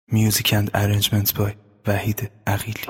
Music and arrangements by وحید عقیلی.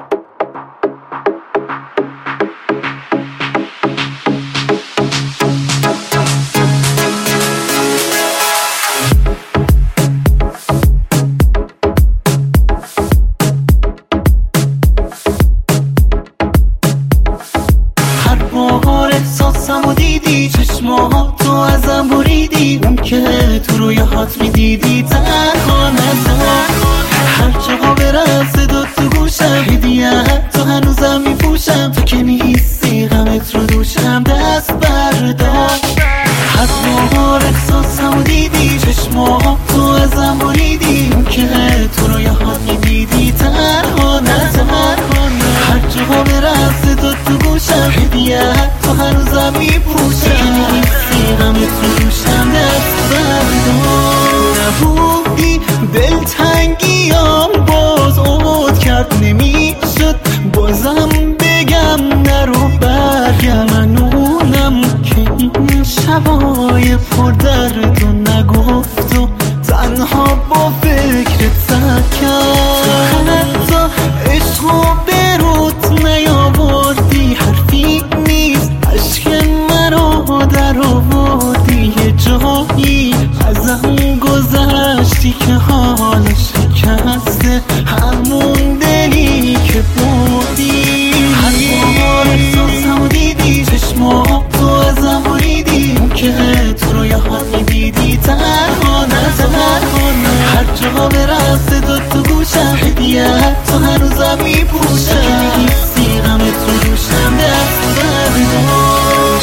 هر بار احساسمو دیدی، چشماتو ازم بریدی، اون که تو رویاهات میدیدی تنها نذار. هر جا برم صدا تو گوشم، هدیه‌ات تو هنوزم میپوشم، تو که نیستی غمت رو دوشم دست بردار. هر بار احساسمو دیدی، چشماتو ازم بریدی، اون که تو رویاهات میدیدی تنها نذار. هر جا برم صدا تو گوشم، هدیه‌ات تو هنوزم میپوشم، تو که نیستی غمت رو دوشم دست بردار. نبودی دلتنگیام باز عود کرد، نمیشد بازم بگم نرو برگرد. منونم که این شبای پر درد و نگفت و تنها با فکرت سکرد. حتی عشقو بروت نیاوردی، حرفی نیست عشق مرا در آوردی. یه جایی ازم گذشتی که حالش شکسته همون دلی که بودی. هر بار احساسمو دیدی، چشماتو ازم بریدی، اون که تو رویاهات میدیدی تنها نذار. هر جا برم صدا تو گوشم، هدیه‌ات تو هنوزم میپوشم، تو که نیستی غمت رو دوشم دست بردار.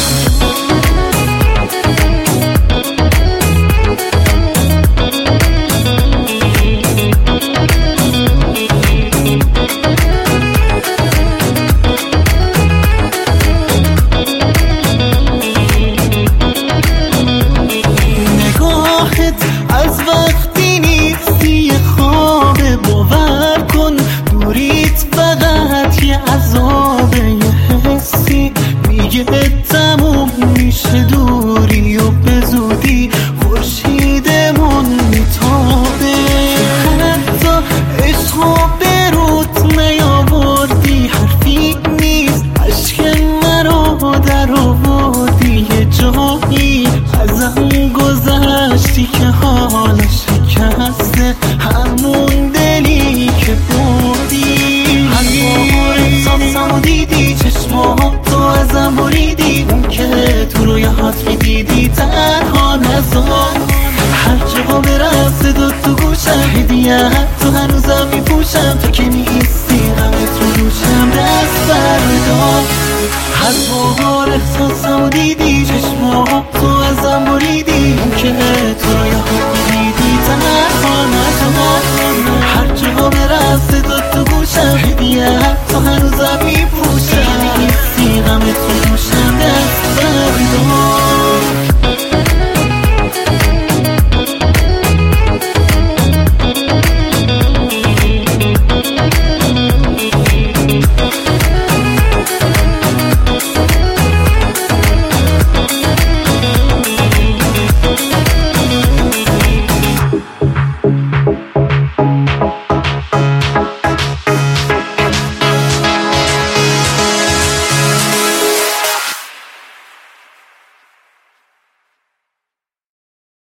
از وقتی نیستی خوابه، باور کن دوریت فقط یه عذابه. یه حسی میگه تموم میشه دوری و به زودی خورشیدمون میتابه. حتی عشقو بروت نیاوردی، حرفی نیست عشق مرا در آوردی. یه جایی ازم گذشتی که حالش شکسته همون دلی که بودی. هر بار احساسمو دیدی، چشماتو ازم بریدی، اون که تو رویاهات میدیدی تنها نذار. هر جا برم صدا تو گوشم، هدیه‌ات تو هنوزم میپوشم، تو که نیستی غمت رو دوشم دست بردار. هر بار احساسمو دیدی، چشماتو ازم بریدی، اون که تو رویاهات میدیدی تنها